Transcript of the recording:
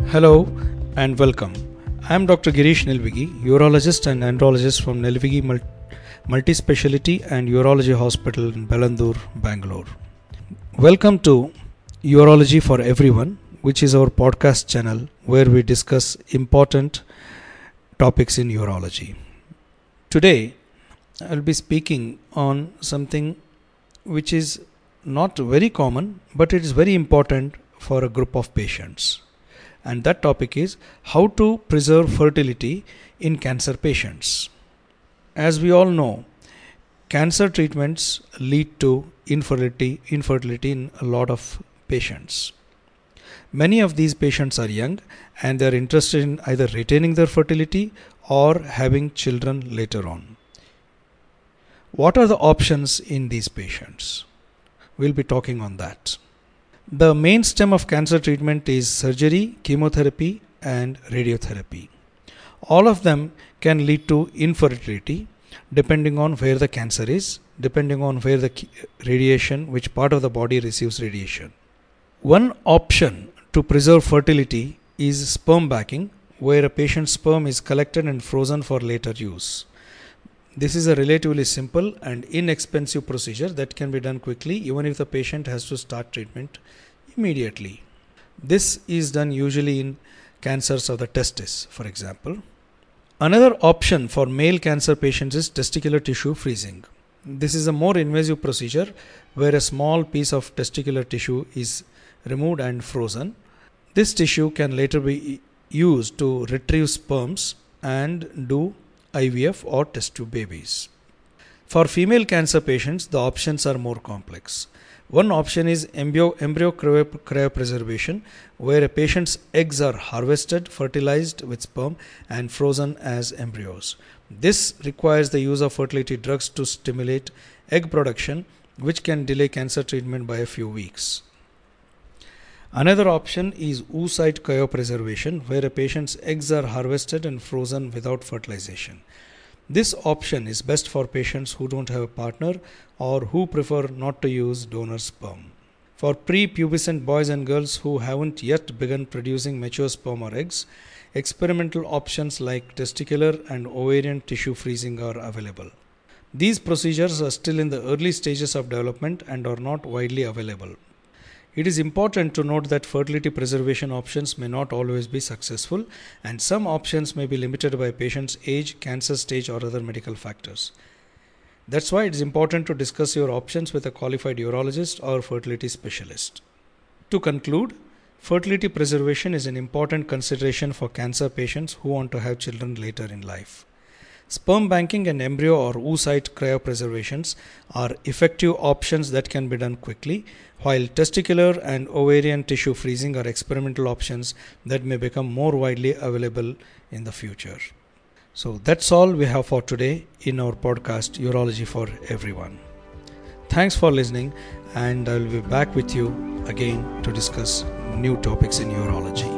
Hello and welcome. I am Dr. Girish Nilvigi, urologist and andrologist from Nilvigi Multi-Speciality and Urology Hospital in Bellandur, Bangalore. Welcome to Urology for Everyone, which is our podcast channel where we discuss important topics in urology. Today, I will be speaking on something which is not very common, but it is very important for a group of patients. And that topic is how to preserve fertility in cancer patients. As we all know, cancer treatments lead to infertility in a lot of patients. Many of these patients are young and they are interested in either retaining their fertility or having children later on. What are the options in these patients? We'll be talking on that. The main stem of cancer treatment is surgery, chemotherapy, and radiotherapy. All of them can lead to infertility depending on where the cancer is, depending on where the radiation, which part of the body receives radiation. One option to preserve fertility is sperm banking, where a patient's sperm is collected and frozen for later use. This is a relatively simple and inexpensive procedure that can be done quickly even if the patient has to start treatment immediately. This is done usually in cancers of the testis, for example. Another option for male cancer patients is testicular tissue freezing. This is a more invasive procedure where a small piece of testicular tissue is removed and frozen. This tissue can later be used to retrieve sperms and do IVF or test tube babies. For female cancer patients, the options are more complex. One option is embryo cryopreservation, where a patient's eggs are harvested, fertilized with sperm, and frozen as embryos. This requires the use of fertility drugs to stimulate egg production, which can delay cancer treatment by a few weeks. Another option is oocyte cryopreservation, where a patient's eggs are harvested and frozen without fertilization. This option is best for patients who don't have a partner or who prefer not to use donor sperm. For pre-pubescent boys and girls who haven't yet begun producing mature sperm or eggs, experimental options like testicular and ovarian tissue freezing are available. These procedures are still in the early stages of development and are not widely available. It is important to note that fertility preservation options may not always be successful, and some options may be limited by patient's age, cancer stage, or other medical factors. That's why it is important to discuss your options with a qualified urologist or fertility specialist. To conclude, fertility preservation is an important consideration for cancer patients who want to have children later in life. Sperm banking and embryo or oocyte cryopreservations are effective options that can be done quickly, while testicular and ovarian tissue freezing are experimental options that may become more widely available in the future. So that's all we have for today in our podcast Urology for Everyone. Thanks for listening, and I will be back with you again to discuss new topics in urology.